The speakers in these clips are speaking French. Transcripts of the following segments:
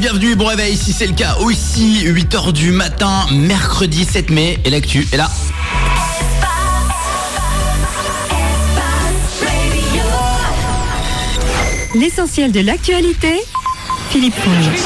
bienvenue, bon réveil si c'est le cas aussi, 8h du matin, mercredi 7 mai, et l'actu est là. L'essentiel de l'actualité, Philippe Fonge.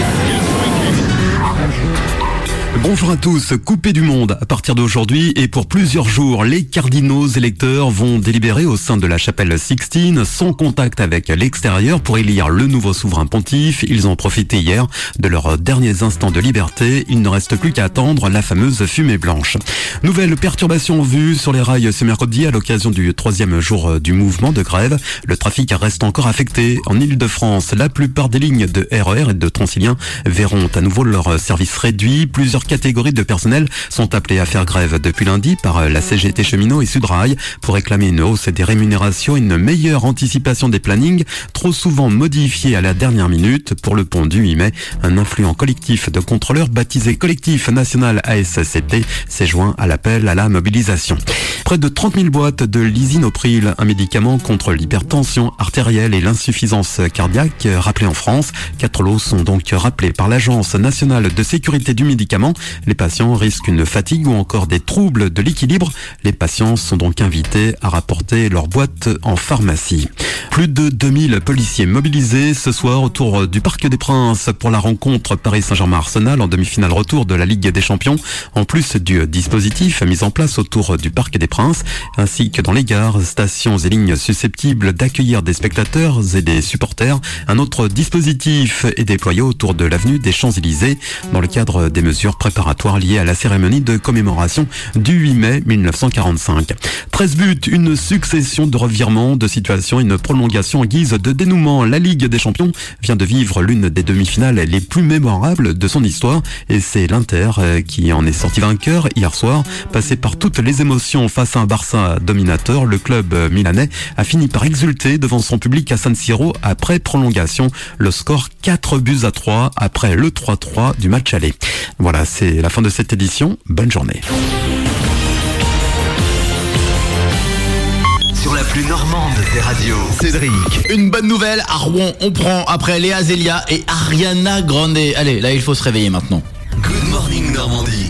Bonjour à tous, coupé du monde à partir d'aujourd'hui et pour plusieurs jours, les cardinaux électeurs vont délibérer au sein de la chapelle Sixtine sans contact avec l'extérieur pour élire le nouveau souverain pontife. Ils ont profité hier de leurs derniers instants de liberté. Il ne reste plus qu'à attendre la fameuse fumée blanche. Nouvelle perturbation vue sur les rails ce mercredi à l'occasion du 3e jour du mouvement de grève. Le trafic reste encore affecté. En Ile-de-France, la plupart des lignes de RER et de Transilien verront à nouveau leur service réduit. Plusieurs catégories de personnel sont appelées à faire grève depuis lundi par la CGT Cheminots et Sudrail pour réclamer une hausse des rémunérations et une meilleure anticipation des plannings, trop souvent modifiés à la dernière minute. Pour le pont du 8 mai, un influent collectif de contrôleurs baptisé Collectif National ASCT s'est joint à l'appel à la mobilisation. Près de 30 000 boîtes de lisinopril, un médicament contre l'hypertension artérielle et l'insuffisance cardiaque, rappelé en France. 4 lots sont donc rappelés par l'Agence nationale de sécurité du médicament. Les patients risquent une fatigue ou encore des troubles de l'équilibre. Les patients sont donc invités à rapporter leur boîte en pharmacie. Plus de 2000 policiers mobilisés ce soir autour du Parc des Princes pour la rencontre Paris Saint-Germain-Arsenal en demi-finale retour de la Ligue des Champions. En plus du dispositif mis en place autour du Parc des Princes, ainsi que dans les gares, stations et lignes susceptibles d'accueillir des spectateurs et des supporters, un autre dispositif est déployé autour de l'avenue des Champs-Élysées dans le cadre des mesures préparatoires liées à la cérémonie de commémoration du 8 mai 1945. 13 buts, une succession de revirements de situation et une prolongation en guise de dénouement. La Ligue des Champions vient de vivre l'une des demi-finales les plus mémorables de son histoire et c'est l'Inter qui en est sorti vainqueur hier soir. Passé par toutes les émotions face à un Barça dominateur, le club milanais a fini par exulter devant son public à San Siro après prolongation. Le score 4-3 après le 3-3 du match aller. Voilà, c'est la fin de cette édition. Bonne journée. Sur la plus normande des radios. Cédric, une bonne nouvelle à Rouen, on prend après Léa Zélia et Ariana Grande. Allez, là il faut se réveiller maintenant. Good morning Normandie.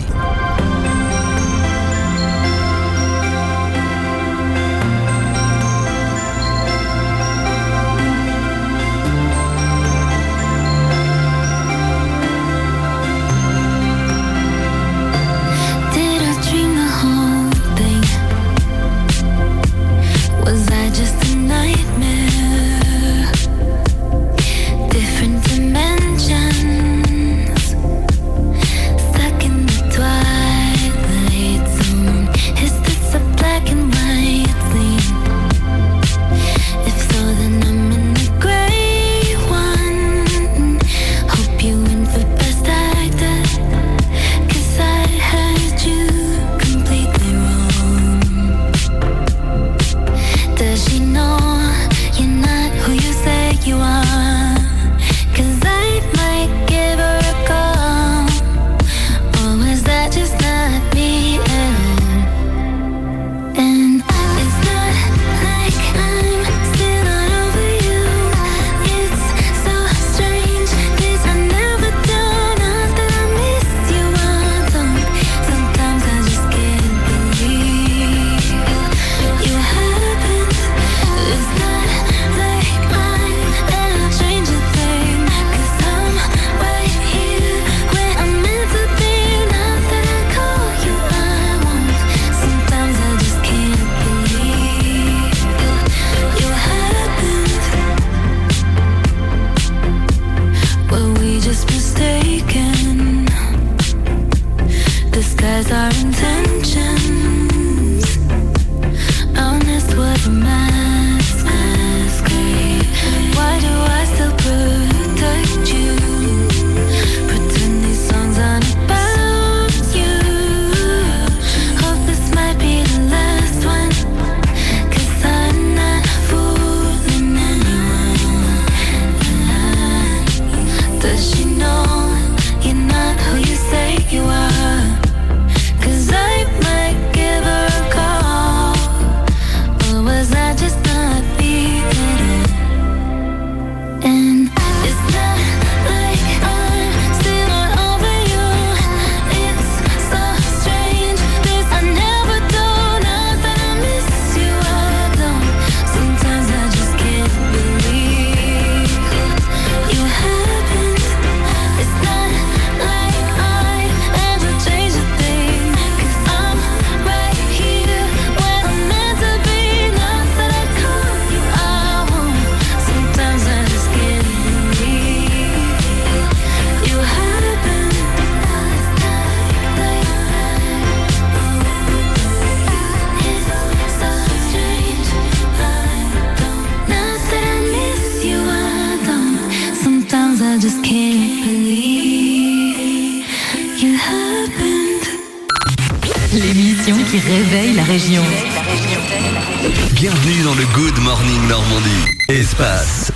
Different dimensions. I just can't believe it happened. L'émission qui réveille la région. Bienvenue dans le Good Morning Normandie. Espace.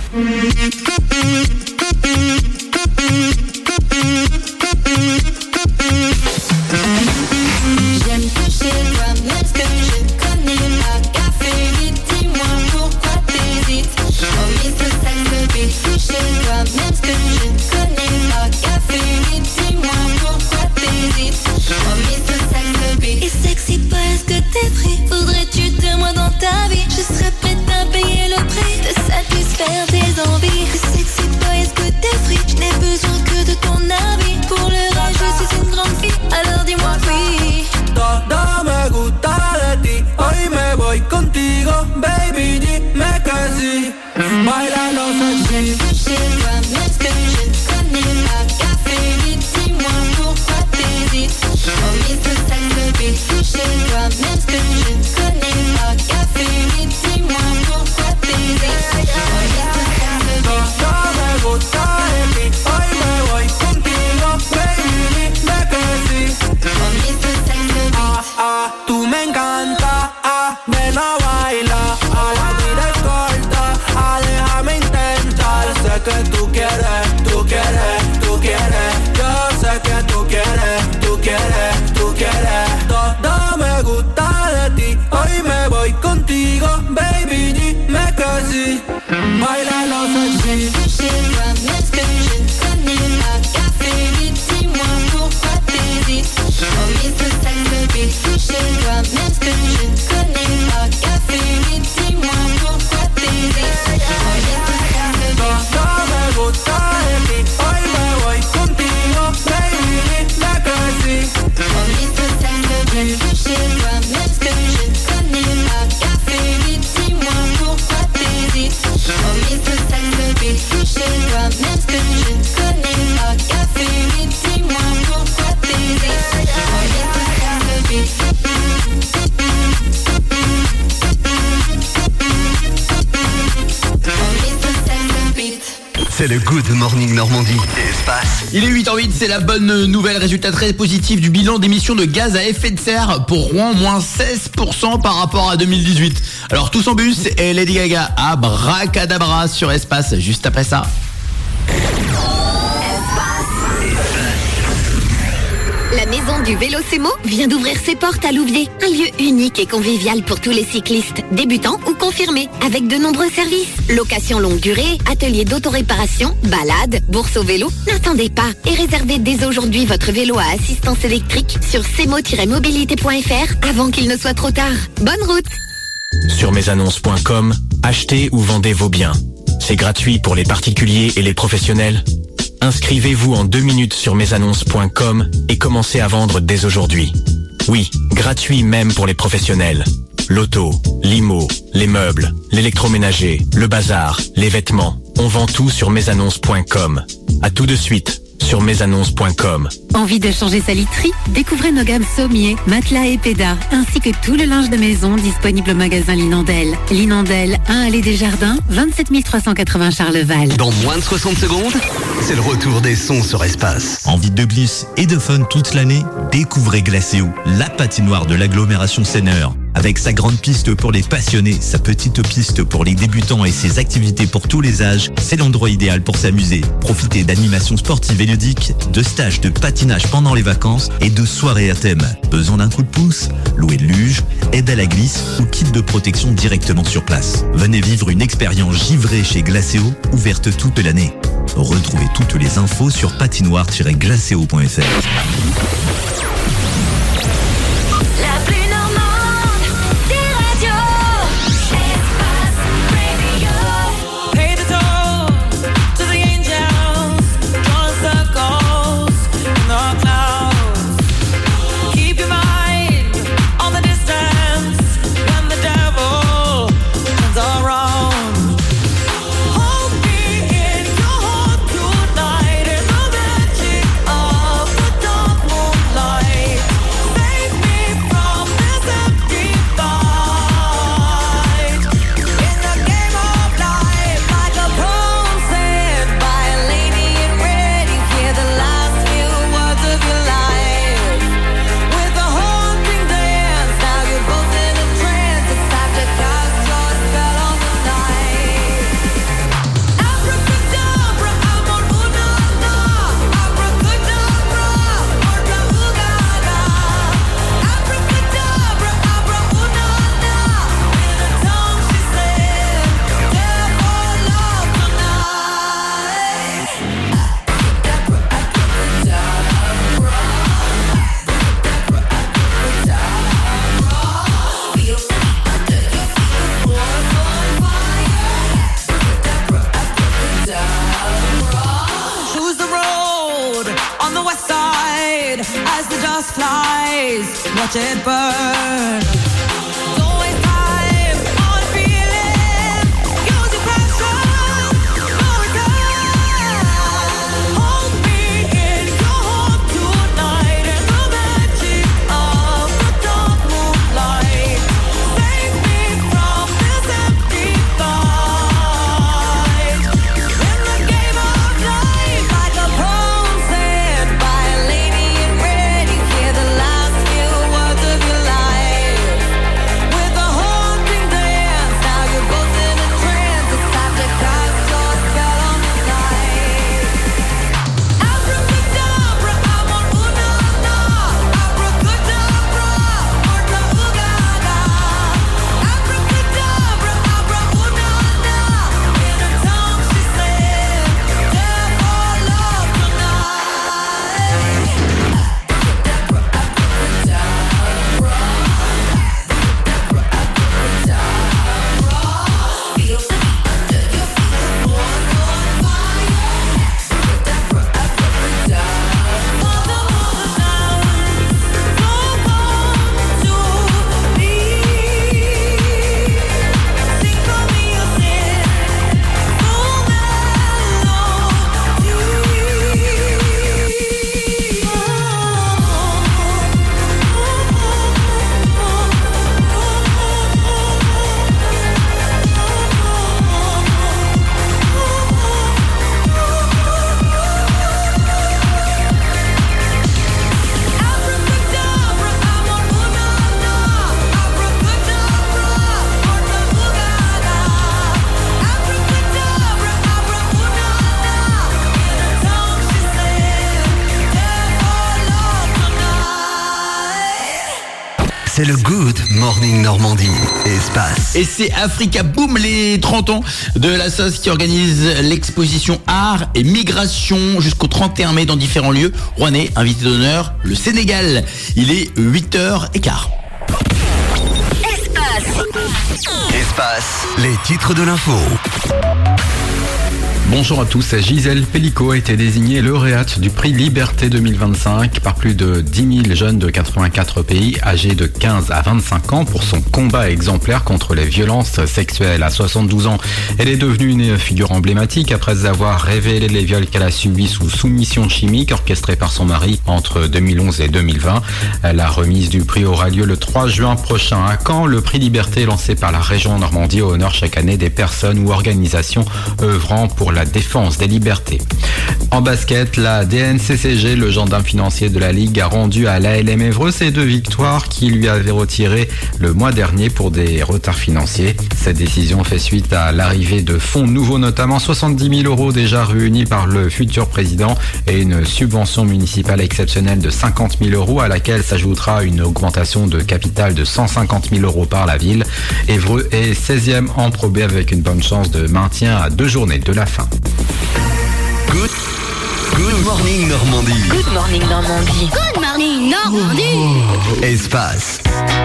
J'aime toucher toi, même ce que je connais pas. Café, vite, dis-moi pourquoi t'hésites. Oh, Mr. Saxby, toucher toi, même ce que je connais pas. Café, vite, dis-moi pourquoi t'hésites. Oh, Mr. Saxby. Et sexy boy, est-ce que t'es free? Voudrais-tu de moi dans ta vie? Je serais prête à payer le prix de satisfaire tes envies. Et sexy boy, est-ce que t'es free? Je n'ai besoin que de ton avis. Pour le reste, je suis une grande fille, alors dis-moi oui. Todo me gusta de ti, hoy me voy contigo, baby, dime que sí. Bailando sexy. Chez toi, même ce que je connais pas. Café, vite, dis-moi pourquoi t'hésites. Oh, Mr. Saxby, chez toi, même ce que je connais pas. Café, vite, dis-moi pourquoi t'hésites. Oh, Mr. Saxby. Todo me gusta de ti, hoy me voy contigo, baby, dime que sí. Oh, Mr. Saxby. Tú me encanta, ven a bailar, la vida es corta, déjame intentar. Sé que tú quieres, tú quieres, tú quieres. Yo sé que tú quieres, tú quieres, tú quieres. Todo me gusta de ti, hoy me voy contigo, baby, dime que sí. Bailalo sexy. Chez toi, même ce que je connais pas. Café, vite, dis-moi pourquoi t'hésites. Oh, Mr. Saxby, chez toi, même ce que je connais pas. Café, vite, dis-moi pourquoi t'hésites. Oh, Mr. Saxby. Todo me gusta de ti, hoy me voy contigo, baby, dime que sí. Oh, Mr. Saxby, chez toi, même ce que je connais pas. Café, vite, dis-moi pourquoi t'hésites. Oh, Mr. Saxby, chez toi, même ce que je connais pas. Café, vite, dis-moi pourquoi t'hésites. Oh, Mr. Saxby. C'est le Good Morning Normandie. Espace. Il est 8h08, c'est la bonne nouvelle. Résultat très positif du bilan d'émissions de gaz à effet de serre pour Rouen, moins 16% par rapport à 2018. Alors tous en bus et Lady Gaga abracadabra sur Espace juste après ça. La maison du vélo Semo vient d'ouvrir ses portes à Louviers. Un lieu unique et convivial pour tous les cyclistes, débutants ou confirmés, avec de nombreux services. Location longue durée, atelier d'autoréparation, balade, bourse au vélo. N'attendez pas et réservez dès aujourd'hui votre vélo à assistance électrique sur semo-mobilité.fr avant qu'il ne soit trop tard. Bonne route! Sur mesannonces.com, achetez ou vendez vos biens. C'est gratuit pour les particuliers et les professionnels. Inscrivez-vous en 2 minutes sur mesannonces.com et commencez à vendre dès aujourd'hui. Oui, gratuit même pour les professionnels. L'auto, l'IMO, les meubles, l'électroménager, le bazar, les vêtements. On vend tout sur mesannonces.com. À tout de suite sur mesannonces.com. Envie de changer sa literie? Découvrez nos gammes sommiers, matelas et pédas, ainsi que tout le linge de maison disponible au magasin Linandel. Linandel, 1 allée des Jardins, 27 380 Charleval. Dans moins de 60 secondes, c'est le retour des sons sur Espace. Envie de glisse et de fun toute l'année? Découvrez Glacéo, la patinoire de l'agglomération Seineur. Avec sa grande piste pour les passionnés, sa petite piste pour les débutants et ses activités pour tous les âges, c'est l'endroit idéal pour s'amuser. Profitez d'animations sportives et ludiques, de stages de patinage pendant les vacances et de soirées à thème. Besoin d'un coup de pouce? Louer de luge, aide à la glisse ou kit de protection directement sur place. Venez vivre une expérience givrée chez Glacéo, ouverte toute l'année. Retrouvez toutes les infos sur patinoire-glacéo.fr. watch it burn. Don't waste time on feeling. Use your passion for return. Hold me in your heart tonight in the magic of the dark moonlight. Save me from this empty fight. In the game of life, like a poem said by a lady in red, you hear the last few words of your life. With a haunting dance, now you're both in a trance. It's time to cast your spell on the night. Abracadabra, I'm on una-na. Abracadabra, orta ugaga. Abracadabra, abra-una-na. In her tongue she said, "Death or love tonight." C'est le Good Morning Normandie. Espace. Et c'est Africa Boom, les 30 ans de la sauce, qui organise l'exposition Art et Migration jusqu'au 31 mai dans différents lieux. Rouennais, invité d'honneur, le Sénégal. Il est 8h15. Espace. Les titres de l'info. Bonjour à tous, Gisèle Pellicot a été désignée lauréate du prix Liberté 2025 par plus de 10 000 jeunes de 84 pays âgés de 15 à 25 ans pour son combat exemplaire contre les violences sexuelles. À 72 ans, elle est devenue une figure emblématique après avoir révélé les viols qu'elle a subis sous soumission chimique orchestrée par son mari entre 2011 et 2020. La remise du prix aura lieu le 3 juin prochain à Caen. Le prix Liberté lancé par la région Normandie honore chaque année des personnes ou organisations œuvrant pour la défense des libertés. En basket, la DNCCG, le gendarme financier de la Ligue, a rendu à l'ALM Évreux ses 2 victoires qu'il lui avait retirées le mois dernier pour des retards financiers. Cette décision fait suite à l'arrivée de fonds nouveaux, notamment 70 000 € déjà réunis par le futur président et une subvention municipale exceptionnelle de 50 000 € à laquelle s'ajoutera une augmentation de capital de 150 000 € par la ville. Évreux est 16e en Pro B avec une bonne chance de maintien à 2 journées de la fin. Good Morning Normandie. Good morning Normandie. Good morning Normandie. Espace.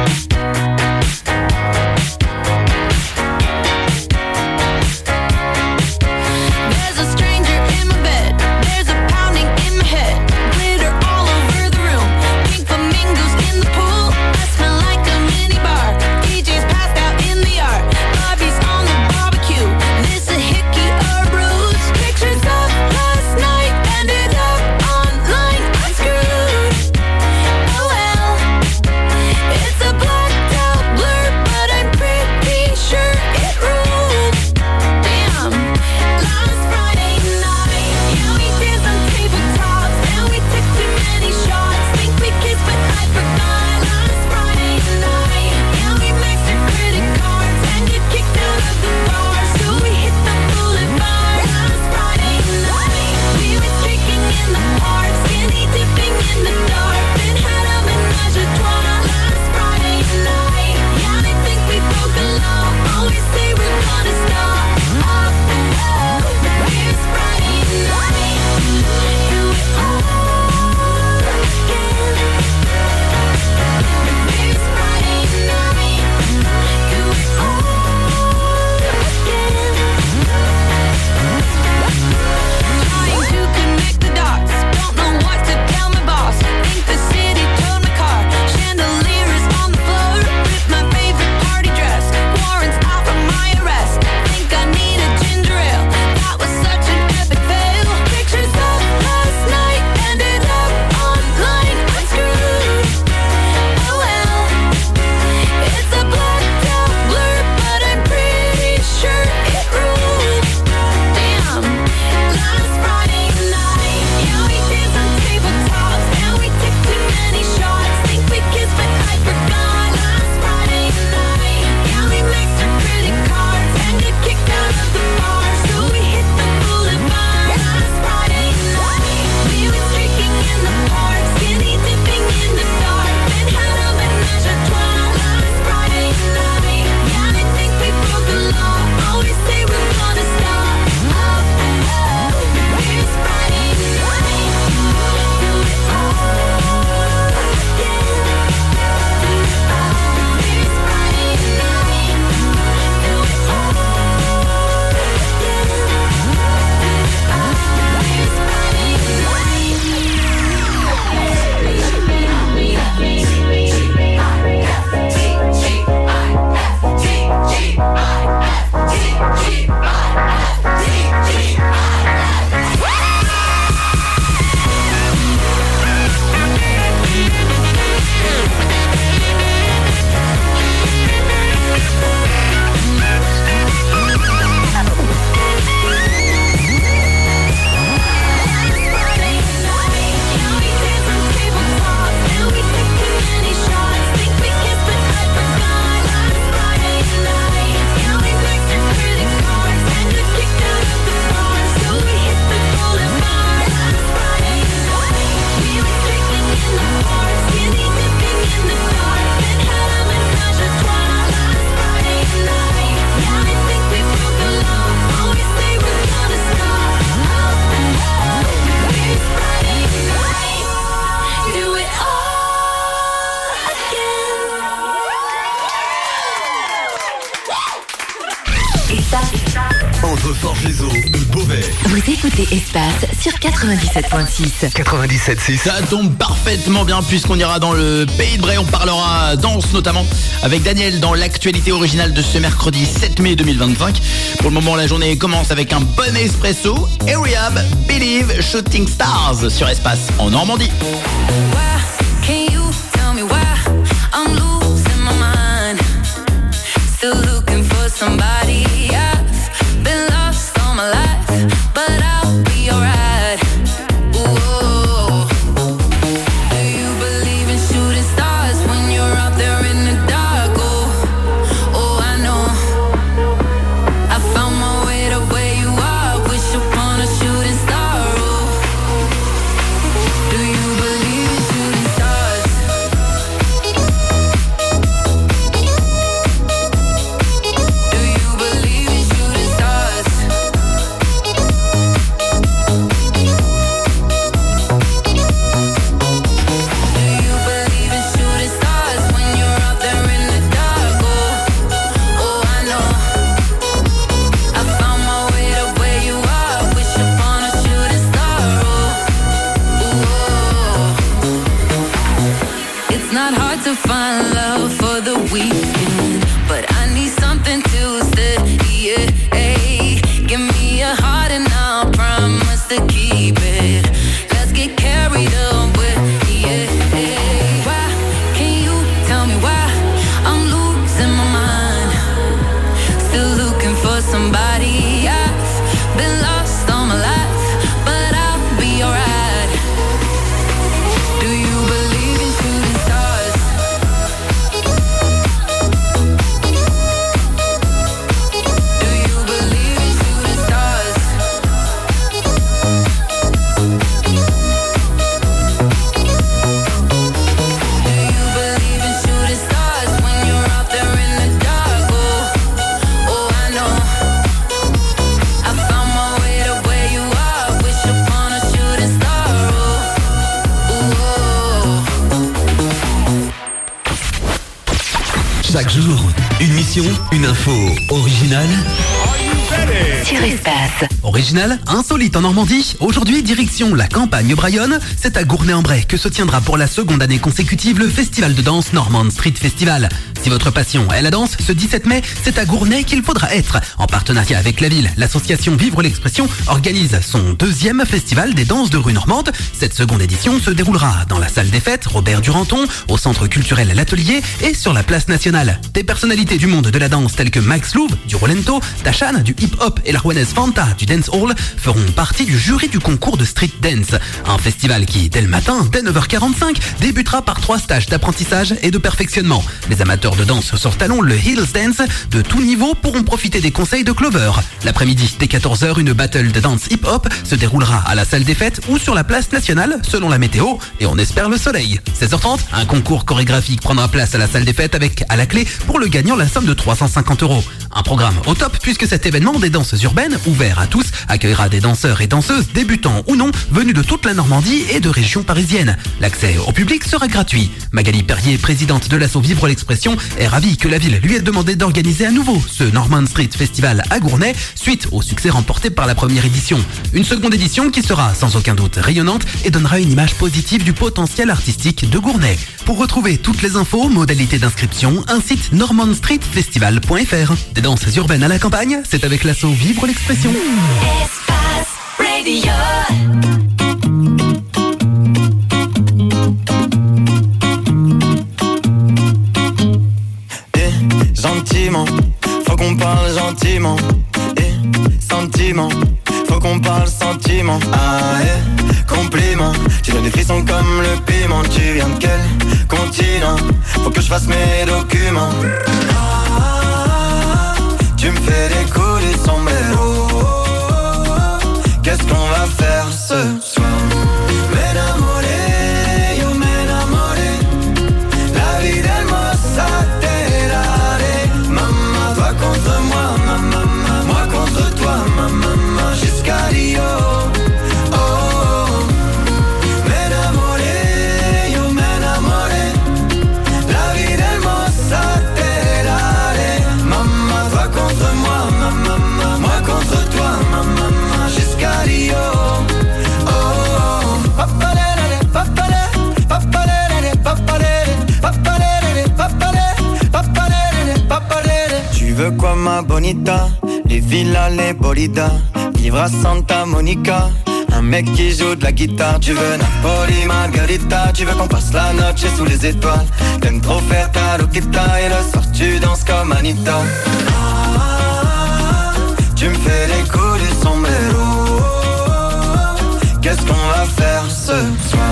There's a stranger in my bed. There's a pounding in my head. Glitter all over the room. Pink flamingos in the pool. I smell like a mini bar. DJ's passed out in the yard. Bobby's on the barbecue. This a hickey or bruise. Pictures of last night ended up online. I'm screwed. Oh well. It's a black Entre Forges-les-Eaux et Beauvais. Vous écoutez Espace sur 97.6. 97.6. Ça tombe parfaitement bien puisqu'on ira dans le Pays de Bray. On parlera danse notamment avec Daniel dans l'actualité originale de ce mercredi 7 mai 2025. Pour le moment, la journée commence avec un bon espresso. Et Rehab, Believe, Shooting Stars sur Espace en Normandie. Can you tell me why I'm losing my mind? Still looking for somebody. I've been lost all my life, but I'll be alright. Whoa. Do you believe in shooting stars when you're out there in the dark? Oh, I know. I found my way to where you are. Wish upon a shooting star. Do you believe in shooting stars? Do you believe in shooting stars? Do you believe in shooting stars when you're out there in the dark? Oh, I know. I found my way to where you are. Wish upon a shooting star. It's not hard to find love for the weekend, but I need something to steady it. Hey, give me a heart and I'll promise to keep it. Let's get carried away. Yeah. Why can you tell me why I'm losing my mind? Still looking for somebody. I've been lost all my life, but I'll be alright. Do you believe in shooting stars? Do you believe in shooting stars? Do you believe in shooting stars when you're out there in the dark? Oh, I know. I found my way to where you are. Wish upon a shooting star. Chaque jour, une mission, une info originale. Sur Espace. Original, insolite en Normandie. Aujourd'hui, direction la campagne Brayonne. C'est à Gournay-en-Bray que se tiendra pour la seconde année consécutive le festival de danse Normand Street Festival. Si votre passion est la danse, ce 17 mai, c'est à Gournay qu'il faudra être. En partenariat avec la ville, l'association Vivre l'Expression organise son deuxième festival des danses de rue normande. Cette seconde édition se déroulera dans la salle des fêtes Robert Duranton, au centre culturel L'Atelier et sur la place nationale. Des personnalités du monde de la danse telles que Max Louv du Rolento, Tachan du hip-hop et la rouennaise Fanta du Dance Hall feront partie du jury du concours de Street Dance. Un festival qui, dès le matin, dès 9h45, débutera par 3 stages d'apprentissage et de perfectionnement. Les amateurs de danse sur talons, le Hills Dance, de tout niveau pourront profiter des conseils de Clover. L'après-midi, dès 14h, une battle de danse hip-hop se déroulera à la salle des fêtes ou sur la place nationale, selon la météo, et on espère le soleil. 16h30, un concours chorégraphique prendra place à la salle des fêtes avec, à la clé, pour le gagnant, la somme de 350 €. Un programme au top puisque cet événement des danses urbaines, ouvert à tous, accueillera des danseurs et danseuses, débutants ou non, venus de toute la Normandie et de régions parisiennes. L'accès au public sera gratuit. Magali Perrier, présidente de l'asso Vivre l'Expression, est ravie que la ville lui ait demandé d'organiser à nouveau ce Normand Street Festival à Gournay, suite au succès remporté par la première édition. Une seconde édition qui sera sans aucun doute rayonnante et donnera une image positive du potentiel artistique de Gournay. Pour retrouver toutes les infos, modalités d'inscription, un site normandstreetfestival.fr. Des danses urbaines à la campagne, c'est avec l'asso Vivre l'Expression. Espace Radio. Gentiment, faut qu'on parle gentiment. Sentiment, faut qu'on parle sentiment. Ah, compliment, tu donnes des frissons comme le piment. Tu viens de quel continent? Faut que je fasse mes documents. Tu me fais décoller son mélo. Qu'est-ce qu'on va faire ce soir? M'enamoré, yo m'enamoré. La vie del mozzarella. Maman, toi contre moi, maman, moi contre toi, maman, jusqu'à Rio. Oh, m'enamoré, yo m'enamoré. La vie del mozzarella. veux quoi ma bonita? Les villas, les bolidas, vivre à Santa Monica. Un mec qui joue de la guitare. Tu veux Napoli, Margarita. Tu veux qu'on passe la noche sous les étoiles. T'aimes trop faire ta loquita. Et le soir tu danses comme Anita. Tu me fais les coups du sombrero. Qu'est-ce qu'on va faire ce soir?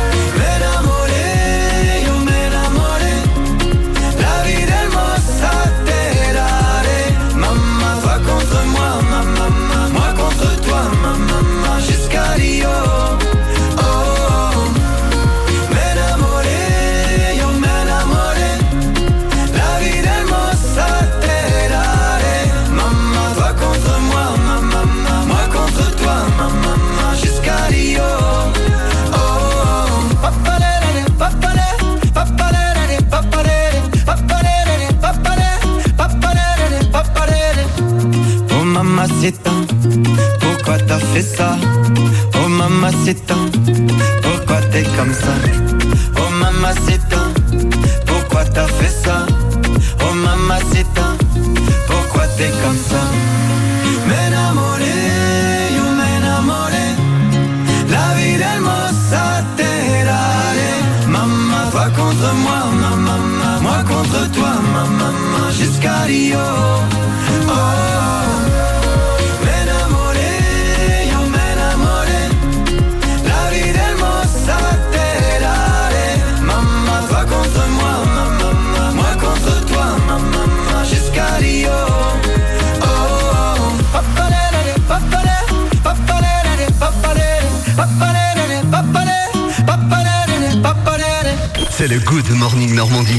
Mamacita, pourquoi t'as fait ça? Oh mamacita, pourquoi t'es comme ça? Oh mamacita, pourquoi t'as fait ça? Oh mamacita, pourquoi t'es comme ça? M'enamoré, yo m'enamoré. La vida hermosa te daré. Maman, toi contre moi, maman, moi contre toi, maman, jusqu'à Rio. Oh. C'est le Good Morning Normandie.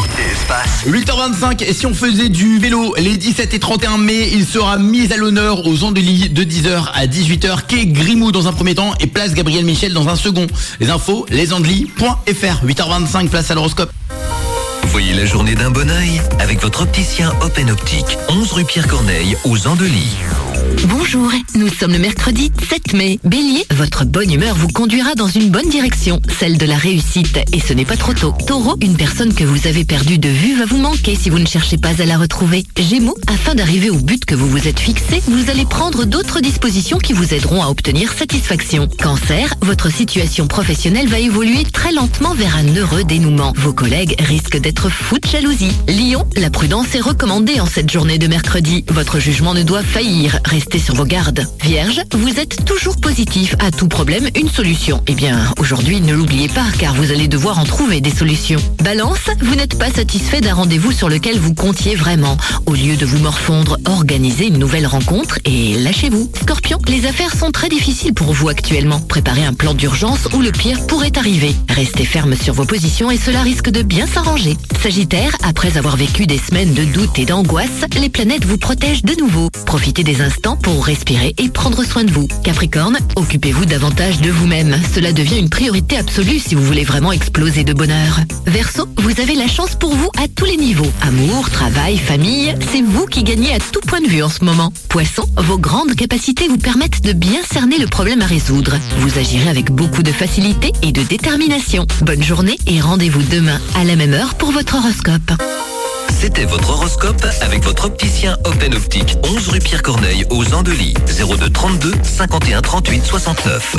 8h25, et si on faisait du vélo les 17 et 31 mai, il sera mis à l'honneur aux Andelys de 10h à 18h, quai Grimaud dans un premier temps et place Gabriel Michel dans un second. Les infos, lesandelys.fr. 8h25, place à l'horoscope. Voyez la journée d'un bon oeil avec votre opticien Open Optique, 11 rue Pierre-Corneille aux Andelys. Bonjour, nous sommes le mercredi 7 mai. Bélier, votre bonne humeur vous conduira dans une bonne direction, celle de la réussite, et ce n'est pas trop tôt. Taureau, une personne que vous avez perdue de vue va vous manquer si vous ne cherchez pas à la retrouver. Gémeaux, afin d'arriver au but que vous vous êtes fixé, vous allez prendre d'autres dispositions qui vous aideront à obtenir satisfaction. Cancer, votre situation professionnelle va évoluer très lentement vers un heureux dénouement. Vos collègues risquent d'être fous de jalousie. Lion, la prudence est recommandée en cette journée de mercredi. Votre jugement ne doit faillir. Restez sur vos gardes. Vierge, vous êtes toujours positif. À tout problème, une solution. Eh bien, aujourd'hui, ne l'oubliez pas, car vous allez devoir en trouver des solutions. Balance, vous n'êtes pas satisfait d'un rendez-vous sur lequel vous comptiez vraiment. Au lieu de vous morfondre, organisez une nouvelle rencontre et lâchez-vous. Scorpion, les affaires sont très difficiles pour vous actuellement. Préparez un plan d'urgence où le pire pourrait arriver. Restez ferme sur vos positions et cela risque de bien s'arranger. Sagittaire, après avoir vécu des semaines de doute et d'angoisse, les planètes vous protègent de nouveau. Profitez des instants pour respirer et prendre soin de vous. Capricorne, occupez-vous davantage de vous-même. Cela devient une priorité absolue si vous voulez vraiment exploser de bonheur. Verseau, vous avez la chance pour vous à tous les niveaux. Amour, travail, famille, c'est vous qui gagnez à tout point de vue en ce moment. Poisson, vos grandes capacités vous permettent de bien cerner le problème à résoudre. Vous agirez avec beaucoup de facilité et de détermination. Bonne journée et rendez-vous demain à la même heure pour votre horoscope. C'était votre horoscope avec votre opticien Open Optique, 11 rue Pierre-Corneille aux Andelys, 02 32 51 38 69.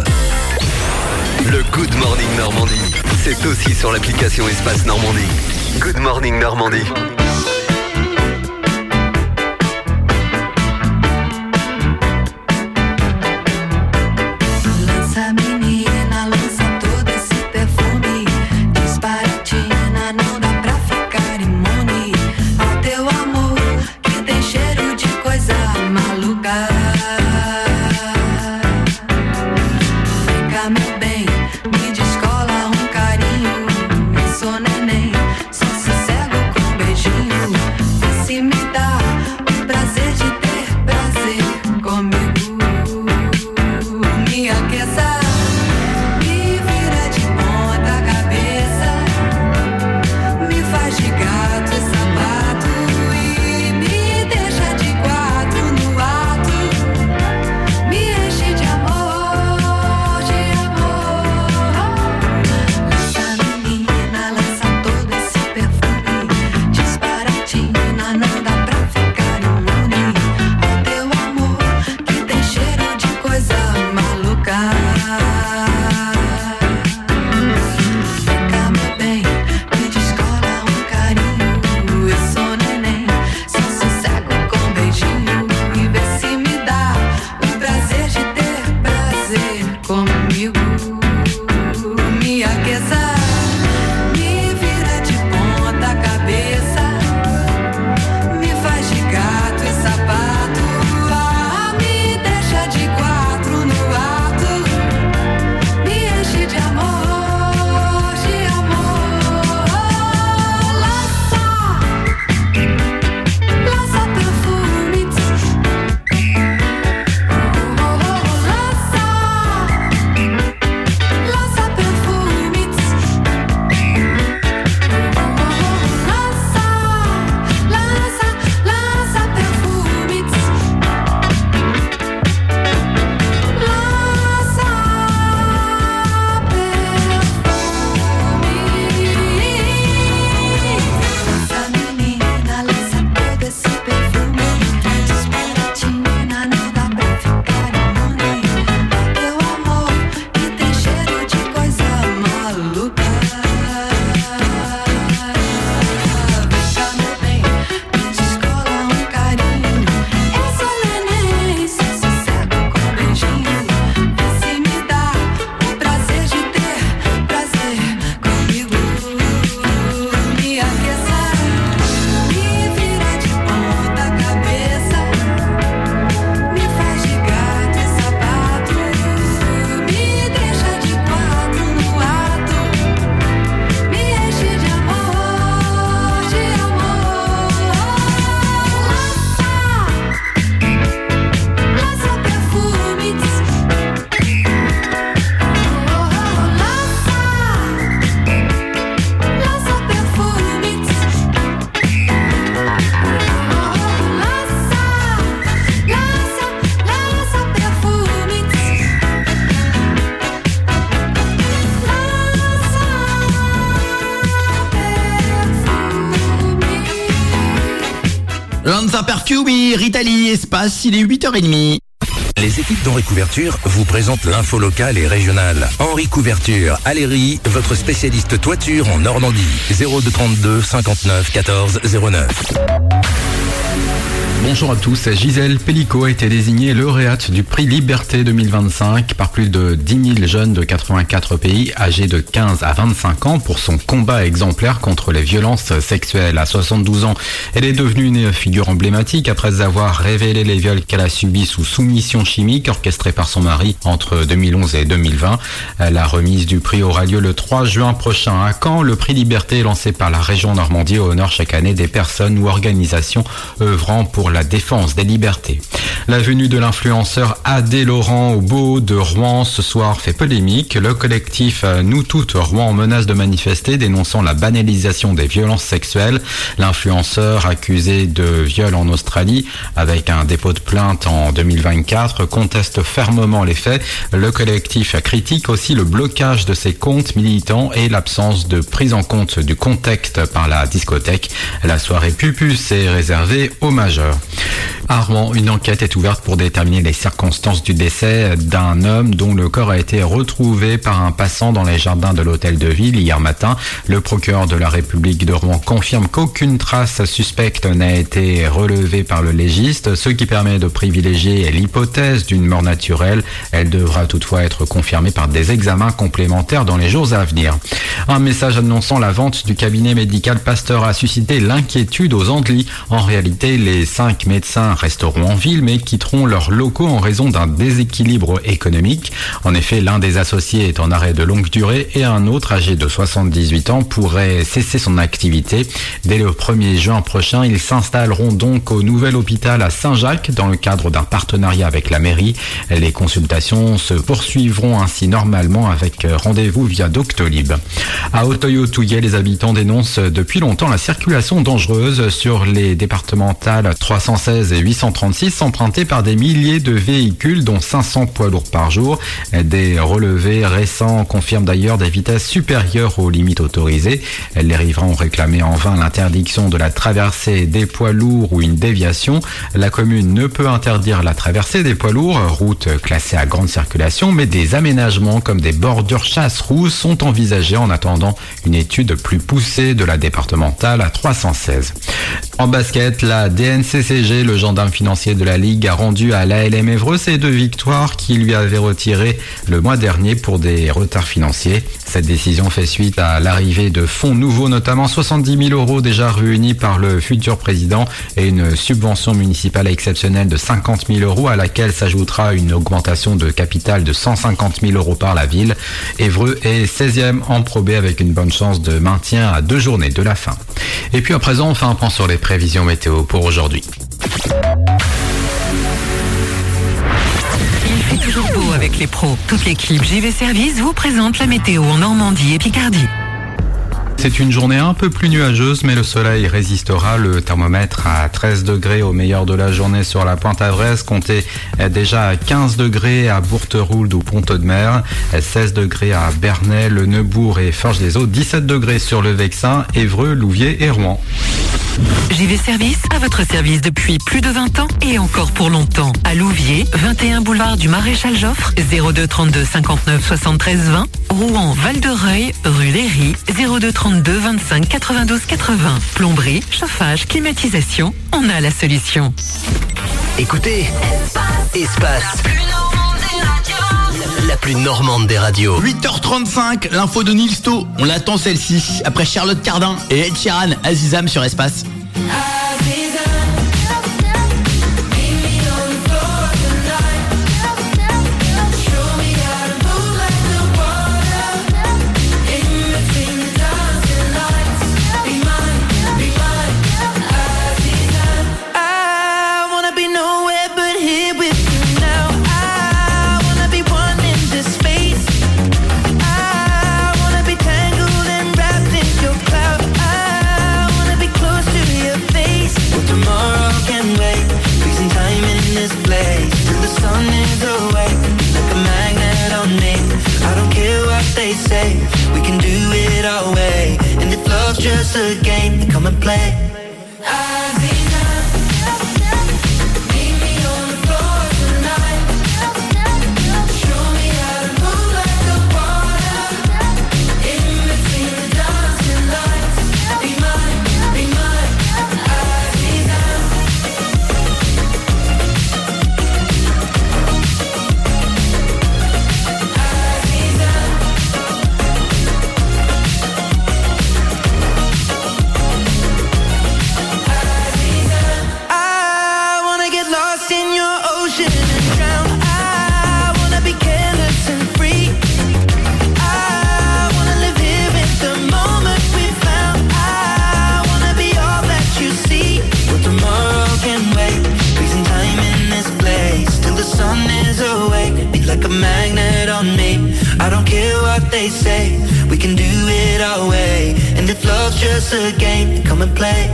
Le Good Morning Normandie, c'est aussi sur l'application Espace Normandie. Good Morning Normandie. Sou neném, só sossego com beijinho. Lanza Perfumi, Ritali, Espace, il est 8h30. Les équipes d'Henri Couverture vous présentent l'info locale et régionale. Henri Couverture, Aléry, votre spécialiste toiture en Normandie. 02 32 59 14 09. Bonjour à tous, Gisèle Pellicot a été désignée lauréate du prix Liberté 2025 par plus de 10 000 jeunes de 84 pays âgés de 15 à 25 ans pour son combat exemplaire contre les violences sexuelles. À 72 ans, elle est devenue une figure emblématique après avoir révélé les viols qu'elle a subis sous soumission chimique orchestrée par son mari entre 2011 et 2020. La remise du prix aura lieu le 3 juin prochain à Caen. Le prix Liberté lancé par la région Normandie honore chaque année des personnes ou organisations œuvrant pour la défense des libertés. La venue de l'influenceur Adé Laurent au Beau de Rouen ce soir fait polémique. Le collectif Nous Toutes Rouen menace de manifester dénonçant la banalisation des violences sexuelles. L'influenceur accusé de viol en Australie avec un dépôt de plainte en 2024 conteste fermement les faits. Le collectif critique aussi le blocage de ses comptes militants et l'absence de prise en compte du contexte par la discothèque. La soirée Pupus est réservée aux majeurs. À Rouen, une enquête est ouverte pour déterminer les circonstances du décès d'un homme dont le corps a été retrouvé par un passant dans les jardins de l'hôtel de ville hier matin. Le procureur de la République de Rouen confirme qu'aucune trace suspecte n'a été relevée par le légiste, ce qui permet de privilégier l'hypothèse d'une mort naturelle. Elle devra toutefois être confirmée par des examens complémentaires dans les jours à venir. Un message annonçant la vente du cabinet médical Pasteur a suscité l'inquiétude aux Andelys. En réalité, les 5 médecins resteront en ville mais quitteront leurs locaux en raison d'un déséquilibre économique. En effet, l'un des associés est en arrêt de longue durée et un autre, âgé de 78 ans, pourrait cesser son activité. Dès le 1er juin prochain, ils s'installeront donc au nouvel hôpital à Saint-Jacques dans le cadre d'un partenariat avec la mairie. Les consultations se poursuivront ainsi normalement avec rendez-vous via Doctolib. À Auteuil-Touillet, les habitants dénoncent depuis longtemps la circulation dangereuse sur les départementales 316 et 836 empruntées par des milliers de véhicules dont 500 poids lourds par jour. Des relevés récents confirment d'ailleurs des vitesses supérieures aux limites autorisées. Les riverains ont réclamé en vain l'interdiction de la traversée des poids lourds ou une déviation. La commune ne peut interdire la traversée des poids lourds, route classée à grande circulation, mais des aménagements comme des bordures chasse-roues sont envisagés en attendant une étude plus poussée de la départementale à 316. En basket, la DNCCG, le gendarme financier de la Ligue, a rendu à l'ALM Évreux ses 2 victoires qu'il lui avait retirées le mois dernier pour des retards financiers. Cette décision fait suite à l'arrivée de fonds nouveaux, notamment 70 000 € déjà réunis par le futur président et une subvention municipale exceptionnelle de 50 000 € à laquelle s'ajoutera une augmentation de capital de 150 000 € par la ville. Évreux est 16e en Pro B avec une bonne chance de maintien à 2 journées de la fin. Et puis à présent, on fait un point sur les prévisions météo pour aujourd'hui. Il fait toujours beau avec les pros. Toute l'équipe JV Service vous présente la météo en Normandie et Picardie. C'est une journée un peu plus nuageuse, mais le soleil résistera. Le thermomètre à 13 degrés au meilleur de la journée sur la Pointe-à-Vresse, comptez déjà à 15 degrés à Bourterould ou Pont-de-Mer, 16 degrés à Bernay, le Neubourg et Forges-les-Eaux, 17 degrés sur le Vexin, Évreux, Louviers et Rouen. JV Service, à votre service depuis plus de 20 ans et encore pour longtemps. À Louviers, 21 boulevard du Maréchal Joffre, 02 32 59 73 20. Rouen, Val-de-Reuil, rue Léry, 02 32 25 92 80. Plomberie, chauffage, climatisation, on a la solution. Écoutez, Espace. La plus normande des radios. 8h35, l'info de Nilsto. On l'attend celle-ci. Après Charlotte Cardin et Ed Sheeran, Azizam sur Espace. We can do it our way. And if love's just a game, then come and play. Aziza, they say we can do it our way. And if love's just a game, come and play.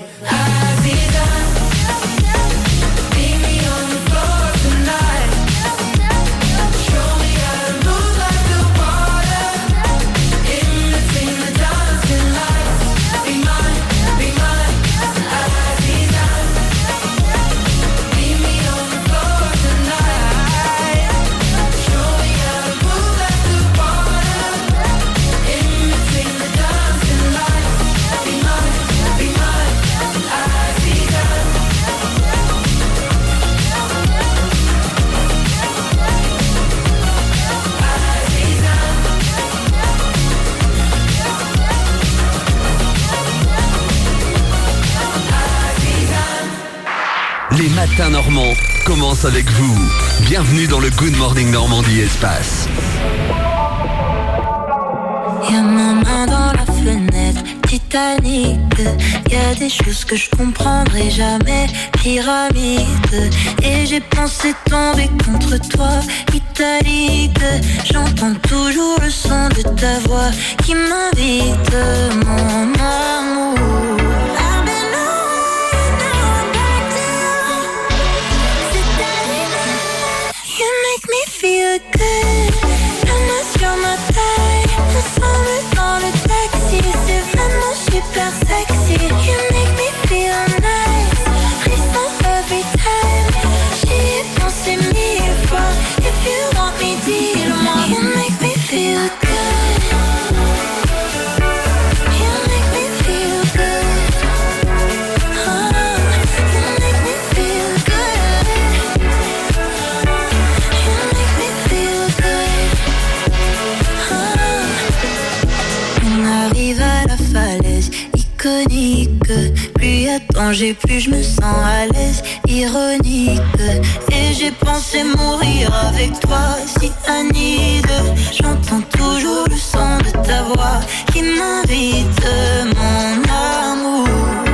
Les matins normands commencent avec vous. Bienvenue dans le Good Morning Normandie Espace. Y'a ma main dans la fenêtre, Titanic. Y'a des choses que je comprendrai jamais, pyramide. Et j'ai pensé tomber contre toi, italique. J'entends toujours le son de ta voix qui m'invite, mon amour. Feel good, la main sur ma taille. Ensemble dans le taxi, c'est vraiment super sexy. You make me feel nice, frisson every time. J'y ai pensé 1000 fois. If you want me, dis-le-moi. You make me feel good. You make me feel good. Oh, you make me feel good. On arrive à la falaise iconique. Plus y a danger, plus je me sens à l'aise, ironique. Et j'ai pensé mourir avec toi, si Anide. J'entends toujours le son de ta voix qui m'invite, mon amour.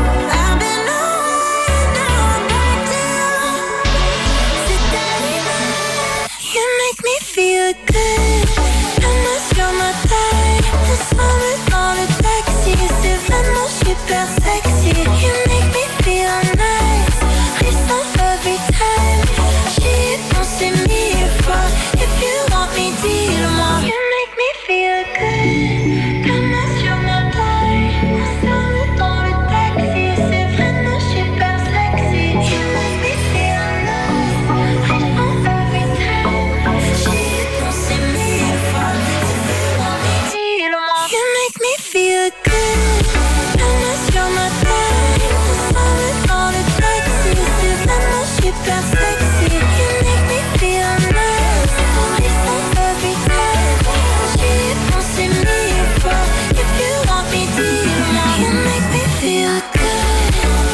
You make me feel good, la main sur ma taille. Ensemble dans le taxi, c'est vraiment super sexy. You make me feel nice, frisson every time. J'y ai pensé 1000 fois. If you want me, dis-le-moi. You make me feel good, la main sur ma taille. Ensemble dans le taxi, c'est vraiment super sexy. You make me feel nice, frisson every time. J'y ai pensé 1000 fois. If you want me, dis-le-moi. You make me feel good, la main sur ma taille. Ensemble dans le taxi, c'est vraiment super sexy. You make me feel nice, frisson every time. J'y ai pensé 1000 fois. If you want me, dis-le-moi. You make me feel good.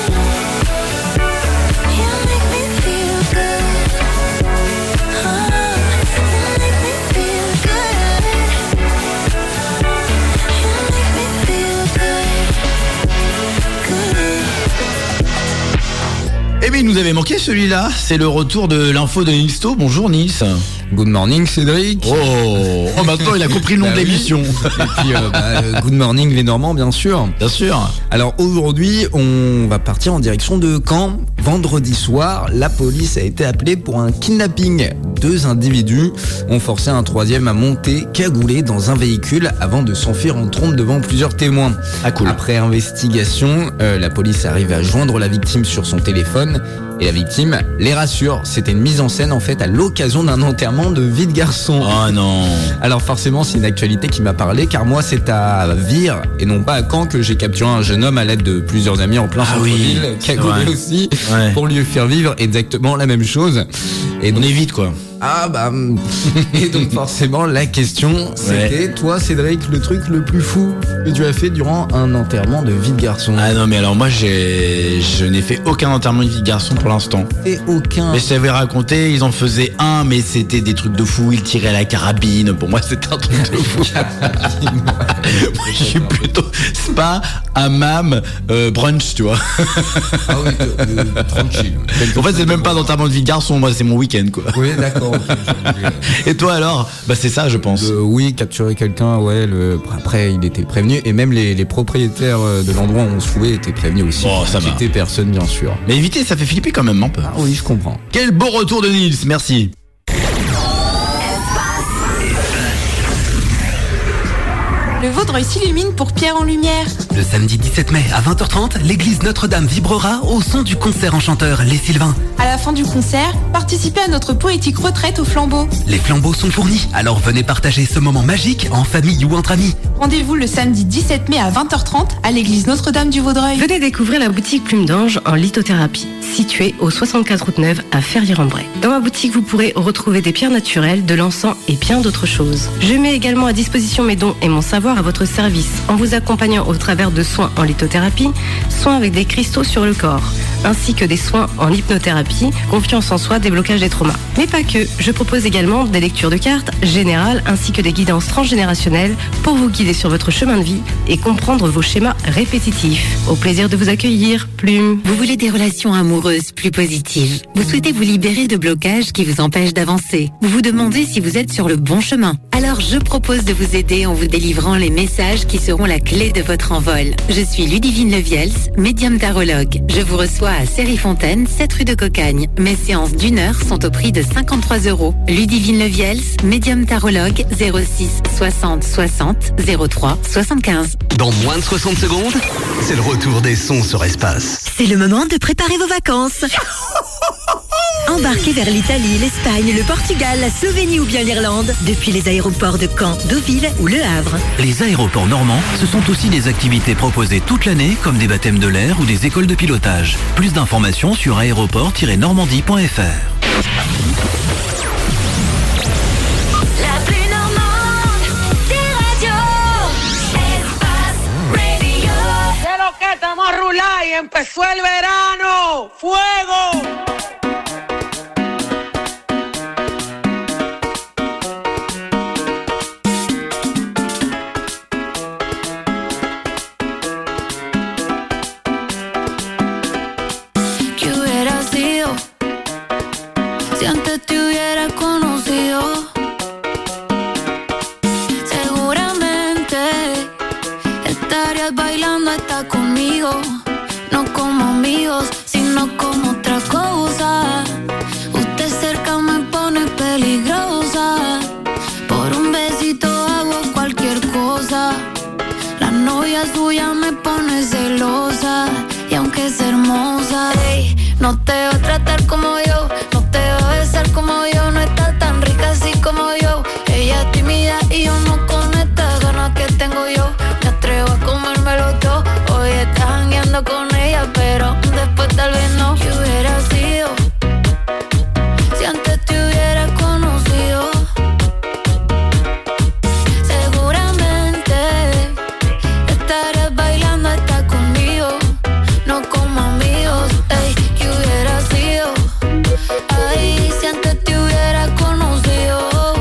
You make me feel good. Oh, you make me feel good. You make me feel good. Eh bien, il nous avait manqué celui-là. C'est le retour de l'info de Nilsto. Bonjour Nils. Good morning Cédric. Oh, maintenant il a compris le nom de l'émission. Et puis good morning les Normands bien sûr. Bien sûr. Alors aujourd'hui on va partir en direction de Caen. Vendredi soir, la police a été appelée pour un kidnapping. 2 individus ont forcé un troisième à monter cagoulé dans un véhicule avant de s'enfuir en trombe devant plusieurs témoins. Ah cool. Après investigation, la police arrive à joindre la victime sur son téléphone. Et la victime les rassure, c'était une mise en scène en fait à l'occasion d'un enterrement de vie de garçon. Oh non. Alors forcément c'est une actualité qui m'a parlé car moi c'est à Vire et non pas à Caen que j'ai capturé un jeune homme à l'aide de plusieurs amis en plein centre-ville, cagoulé aussi, pour lui faire vivre exactement la même chose. Et donc, on évite quoi. Ah bah et donc forcément la question c'était toi Cédric le truc le plus fou que tu as fait durant un enterrement de vie de garçon. Ah non mais alors moi je n'ai fait aucun enterrement de vie de garçon pour l'instant. Et aucun. Mais je t'avais raconté, ils en faisaient un mais c'était des trucs de fou, ils tiraient à la carabine. Pour moi c'était un truc de fou. Moi je suis plutôt spa, hammam, brunch tu vois. Ah oui tranquille. En fait c'est même pas d'enterrement de vie de garçon, moi c'est mon week-end quoi. Oui d'accord. Non. Et toi alors? Bah c'est ça, je pense. Oui, capturer quelqu'un, ouais. Après, il était prévenu. Et même les propriétaires de l'endroit où on se trouvait étaient prévenus aussi. Oh, ça va. C'était personne, bien sûr. Mais éviter, ça fait flipper quand même un peu. Ah oui, je comprends. Quel beau retour de Nils, merci. Le Vaudreuil s'illumine pour Pierre en Lumière. Le samedi 17 mai à 20h30, l'église Notre-Dame vibrera au son du concert enchanteur Les Sylvains. À la fin du concert, participez à notre poétique retraite au flambeau. Les flambeaux sont fournis, alors venez partager ce moment magique en famille ou entre amis. Rendez-vous le samedi 17 mai à 20h30 à l'église Notre-Dame du Vaudreuil. Venez découvrir la boutique Plume d'Ange en lithothérapie, située au 64 route Neuve à Ferrières-en-Bray. Dans ma boutique, vous pourrez retrouver des pierres naturelles, de l'encens et bien d'autres choses. Je mets également à disposition mes dons et mon savoir à votre service en vous accompagnant au travers de soins en lithothérapie, soins avec des cristaux sur le corps, ainsi que des soins en hypnothérapie, confiance en soi, déblocage des traumas. Mais pas que, je propose également des lectures de cartes générales ainsi que des guidances transgénérationnelles pour vous guider sur votre chemin de vie et comprendre vos schémas répétitifs. Au plaisir de vous accueillir, Plume. Vous voulez des relations amoureuses plus positives. Vous souhaitez vous libérer de blocages qui vous empêchent d'avancer. Vous vous demandez si vous êtes sur le bon chemin. Alors je propose de vous aider en vous délivrant les messages qui seront la clé de votre envol. Je suis Ludivine Leviels, médium tarologue. Je vous reçois à Série-Fontaine, 7 rue de Cocagne. Mes séances d'1 heure sont au prix de 53 €. Ludivine Leviels, médium tarologue, 06 60 60 03 75. Dans moins de 60 secondes, c'est le retour des sons sur Espace. C'est le moment de préparer vos vacances. Embarquez vers l'Italie, l'Espagne, le Portugal, la Slovénie ou bien l'Irlande, depuis les aéroports de Caen, Deauville ou Le Havre. Les aéroports normands, ce sont aussi des activités proposées toute l'année, comme des baptêmes de l'air ou des écoles de pilotage. Plus d'informations sur aéroport-normandie.fr. La plus normande des radios. Espace Radio. De lo que estamos a rular y empezó el verano. ¡Fuego! ¿Qué hubiera sido si antes te hubiera conocido? Seguramente estarías bailando hasta conmigo, no como amigos, sino como otra cosa. Usted cerca me pone peligrosa, por un besito hago cualquier cosa. La novia suya me pone celosa, y aunque es hermosa, ey, no te va a tratar como yo, no te va a besar como yo, no está tan rica así como yo. Ella es tímida y yo no con estas ganas que tengo yo. Me atrevo a comérmelo todo, hoy estás jangueando con ella, pero después tal vez no. ¿Qué hubiera sido si antes te hubiera conocido? Seguramente estarías bailando hasta conmigo, no como amigos, ey. ¿Qué hubiera sido? Ay, si antes te hubiera conocido.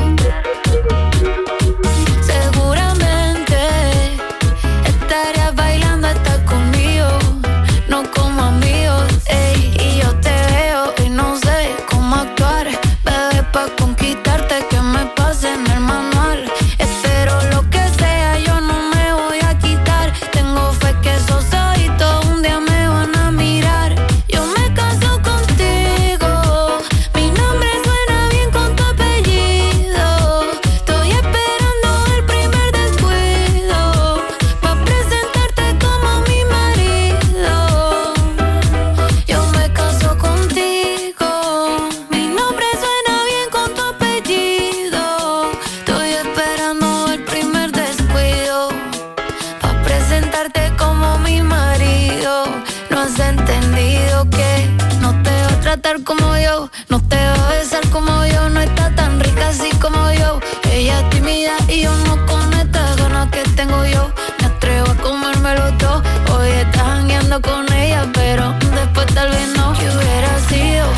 Seguramente estarías bailando hasta conmigo, no como amigos, ey. Y yo te veo y no sé cómo actuar, bebé, pa' conquistarte que me pase en el manual. Espero lo que sea, yo no me voy a quitar. Tengo fe que esos ojitos un día me van a mirar. Yo me caso contigo, mi nombre suena bien con tu apellido. Estoy esperando el primer descuido, pa' presentarte como mi marido. Yo me caso contigo, mi nombre suena bien con tu apellido. Estoy esperando el primer descuido, pa' presentarte como mi marido. No has entendido que no te va a tratar como yo, no te va a besar como yo, no está tan rica así como yo. Ella es tímida y yo no con estas ganas que tengo yo. Me atrevo a comérmelo todo, hoy estás jangueando con ella, pero después tal vez no. ¿Qué hubiera sido?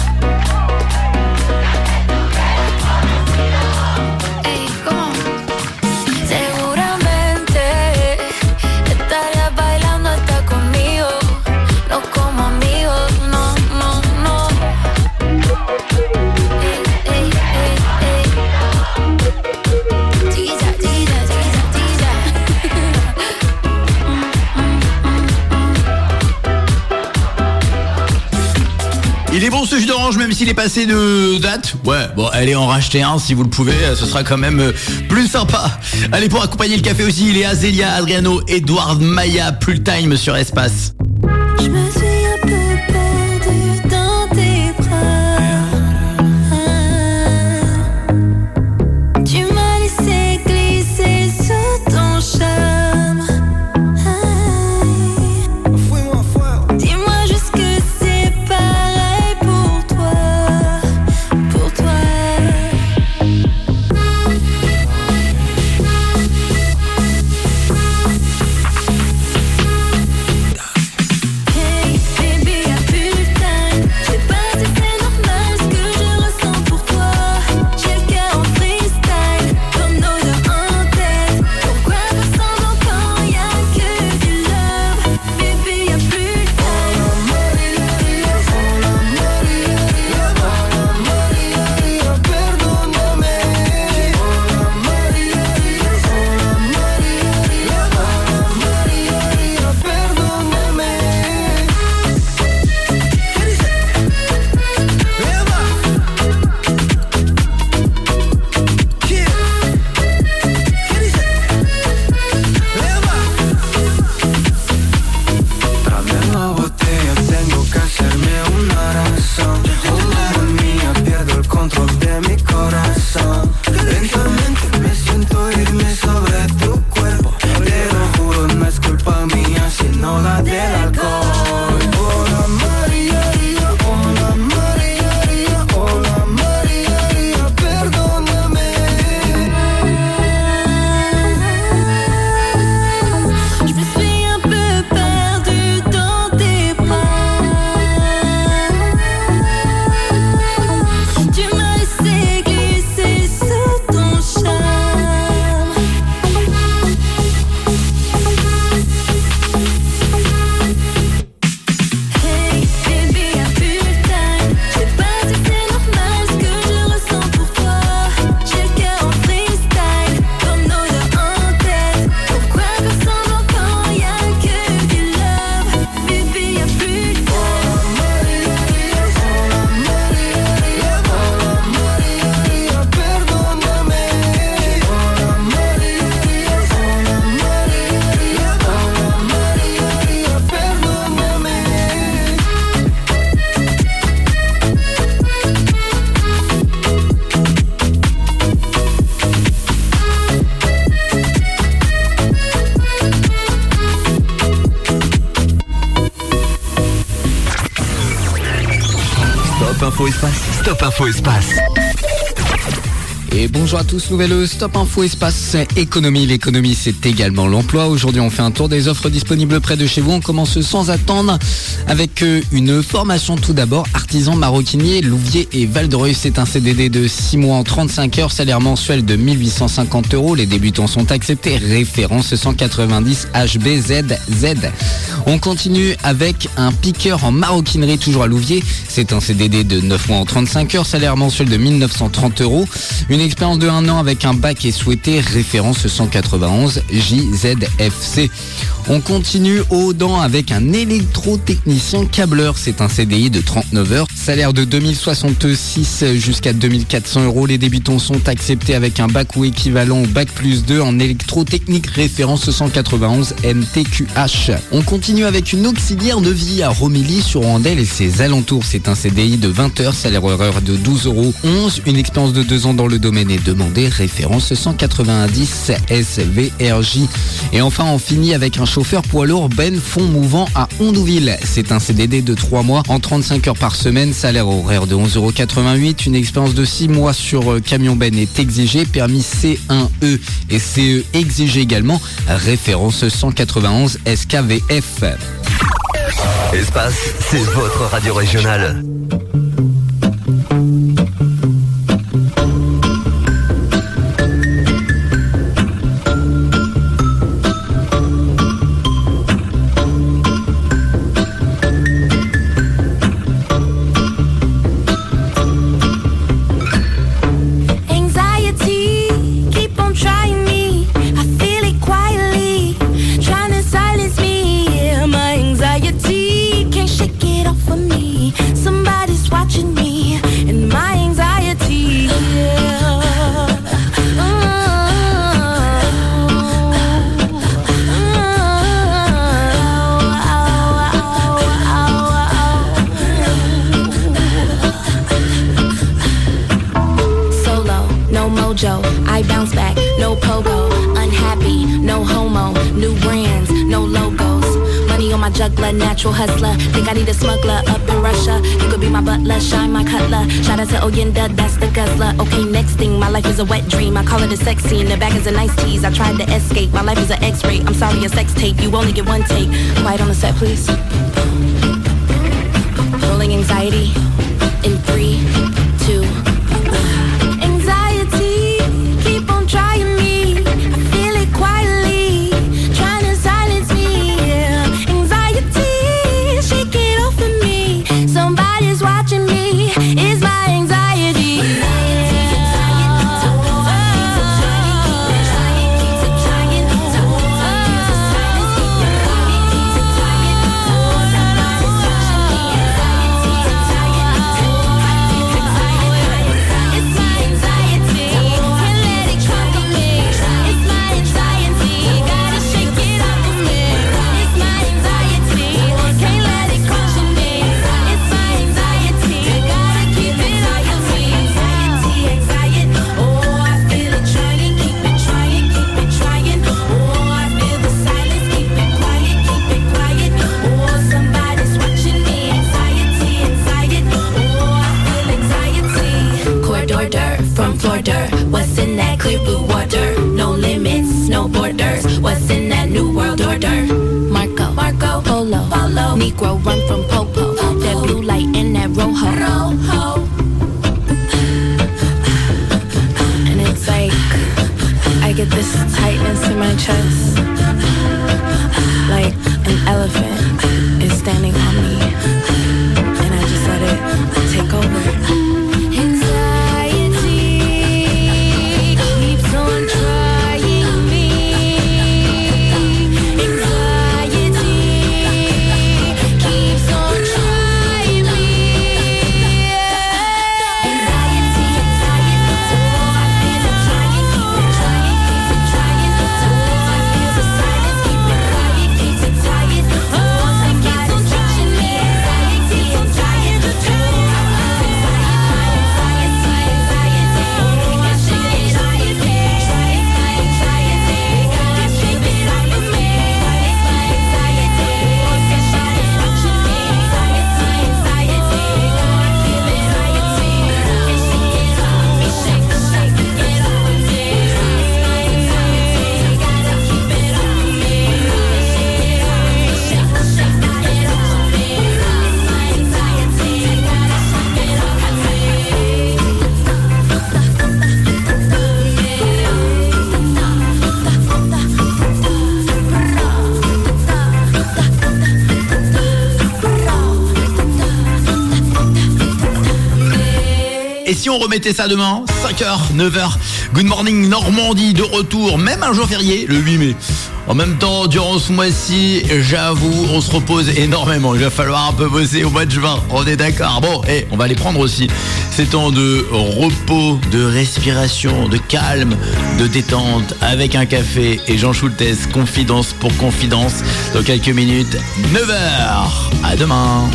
Ey, ¿cómo? Seguramente estarías bailando hasta conmigo, no como amigos, no, no, no. Ey, ey, ey. ce jus d'orange, même s'il est passé de date. Ouais, bon, allez en racheter un si vous le pouvez, ce sera quand même plus sympa. Allez, pour accompagner le café aussi, il est Azélia, Adriano, Edouard, Maya, Plus Time sur Espace. Je me suis un peu perdue dans tes bras. Tu m'as laissé glisser sous ton charme. Dis-moi juste que c'est pareil pour toi, pour toi. Hey, baby, y'a plus de time. Je sais pas si c'est normal ce que je ressens pour toi. J'ai le cœur en freestyle, comme nos deux en tête. Pourquoi faire semblant quand y'a que du love? Baby, y'a plus de Tráeme la botella, tengo que hacerme una razón. Oh, mía, pierdo el control de mi corazón. Lentamente me siento irme sobre tu cuerpo. Te lo juro, no es culpa mía, sino la del alcohol. Hola María, hola María, hola María, perdóname. Je me suis un peu perdue dans tes bras. Tu m'as laissé glisser sous ton charme. Hey, baby, y'a plus de time. Je sais pas si c'est normal ce que je ressens pour toi. J'ai le cœur en freestyle, comme nos deux en tête. Pourquoi faire semblant quand y'a que du love? Baby, y'a plus de Stop Info Espace. Stop Info Espace. Et bonjour à tous, nouvelle Stop Info Espace Économie. L'économie, c'est également l'emploi. Aujourd'hui, on fait un tour des offres disponibles près de chez vous. On commence sans attendre avec une formation tout d'abord. Artisan maroquinier, Louviers et Val-de-Reuil. C'est un CDD de 6 mois en 35 heures. Salaire mensuel de 1850 €. Les débutants sont acceptés. Référence 190 HBZZ. On continue avec un piqueur en maroquinerie, toujours à Louviers. C'est un CDD de 9 mois en 35 heures. Salaire mensuel de 1930 €. Une expérience de 1 an avec un bac est souhaitée, référence 191 JZFC. On continue au Dents avec un électrotechnicien câbleur. C'est un CDI de 39 heures. Salaire de 2066 jusqu'à 2400 €. Les débutants sont acceptés avec un bac ou équivalent au bac plus 2 en électrotechnique, référence 191 NTQH. On continue avec une auxiliaire de vie à Romilly sur Andelle et ses alentours. C'est un CDI de 20 heures, salaire horaire de 12,11 €. Une expérience de 2 ans dans le domaine est demandée, référence 190 SVRJ. Et enfin, on finit avec un chauffeur poids lourd Ben Fond Mouvant à Hondouville. C'est un CDD de 3 mois en 35 heures par semaine, salaire horaire de 11,88 €. Une expérience de 6 mois sur camion Ben est exigée, permis C1E et CE exigé également, référence 191 SKVF. Espace, c'est votre radio régionale. Anxiety, keep on trying me. I feel it quietly, trying to silence me. Yeah, my anxiety can't shake it off of me. Somebody mojo. I bounce back, no pogo. Unhappy, no homo. New brands, no logos. Money on my juggler, natural hustler. Think I need a smuggler up in Russia. You could be my butler, shine my cutler. Shout out to Oyenda, that's the guzzler. Okay, next thing, my life is a wet dream. I call it a sex scene, the back is a nice tease. I tried to escape, my life is an X-ray. I'm sorry, a sex tape, you only get one take. Quiet on the set, please. Rolling anxiety in 3, 2. Anxiety, keep on trying me. I feel it quietly, trying to silence me. Yeah. Anxiety, shake it off of me. Somebody's watching me. It's my anxiety. What's in that clear blue water? No limits, no borders. What's in that new world order? Marco, Polo, Negro run from Popo. That blue light and that rojo. And it's like I get this tightness in my chest, like an elephant is standing on me, and I just let it take over. Et si on remettait ça demain, 5h, 9h, Good Morning Normandie de retour, même un jour férié, le 8 mai. En même temps, durant ce mois-ci, j'avoue, on se repose énormément. Il va falloir un peu bosser au mois de juin, on est d'accord. Bon, on va les prendre aussi ces temps de repos, de respiration, de calme, de détente, avec un café et Jean Schultes, confidence pour confidence, dans quelques minutes, 9h. À demain.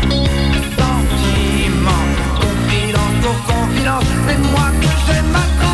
C'est moi que j'aime ma